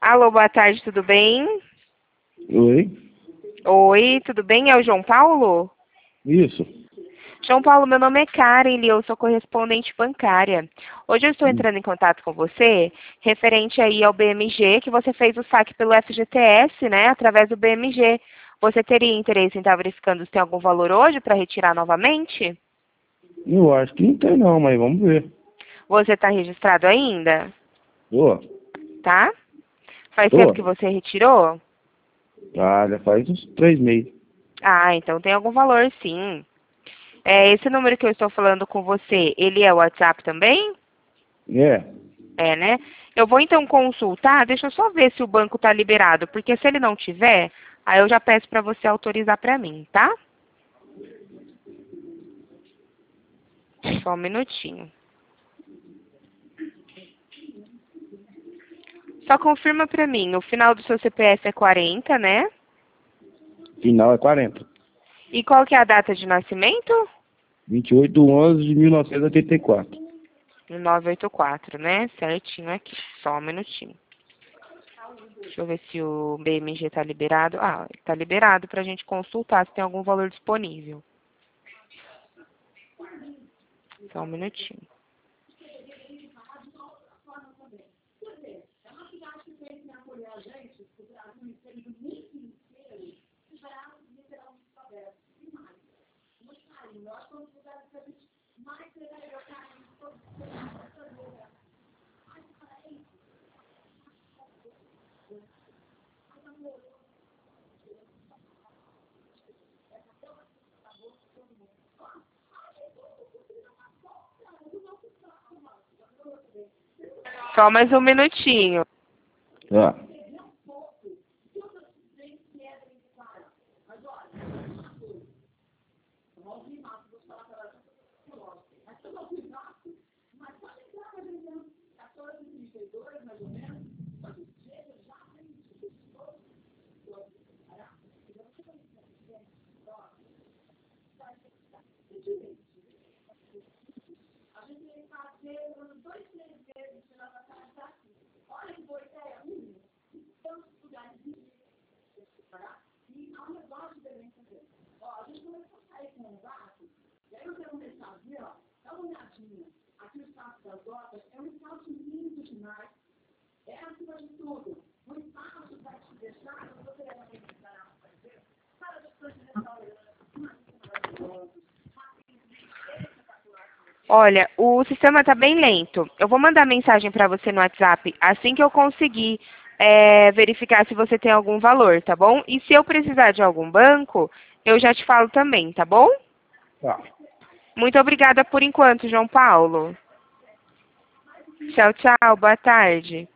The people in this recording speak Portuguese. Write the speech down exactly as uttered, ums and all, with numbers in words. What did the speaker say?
Alô, boa tarde, tudo bem? Oi? Oi, tudo bem? É o João Paulo? Isso. João Paulo, meu nome é Karen e eu sou correspondente bancária. Hoje eu estou Hum. entrando em contato com você, referente aí ao B M G, que você fez o saque pelo F G T S, né, através do B M G. Você teria interesse em estar verificando se tem algum valor hoje para retirar novamente? Eu acho que não tem não, mas vamos ver. Você está registrado ainda? Tô. Tá? Faz tempo que Tô. você retirou? Ah, já faz uns três meses. Ah, então tem algum valor sim. É, esse número que eu estou falando com você, ele é o WhatsApp também? É. É, né? Eu vou então consultar, deixa eu só ver se o banco está liberado, porque se ele não tiver, aí eu já peço para você autorizar para mim, tá? Só um minutinho. Só confirma para mim, o final do seu C P F é quarenta, né? Final é quarenta. E qual que é a data de nascimento? vinte e oito de onze de mil novecentos e oitenta e quatro. novecentos e oitenta e quatro, né? Certinho aqui. Só um minutinho. Deixa eu ver se o B M G está liberado. Ah, está liberado para a gente consultar se tem algum valor disponível. Só um minutinho. Só mais um minutinho. Tá. Olha, o sistema está bem lento. Eu vou mandar mensagem para você no WhatsApp assim que eu conseguir é, verificar se você tem algum valor, tá bom? E se eu precisar de algum banco, eu já te falo também, tá bom? Tá. Muito obrigada por enquanto, João Paulo. Tchau, tchau. Boa tarde.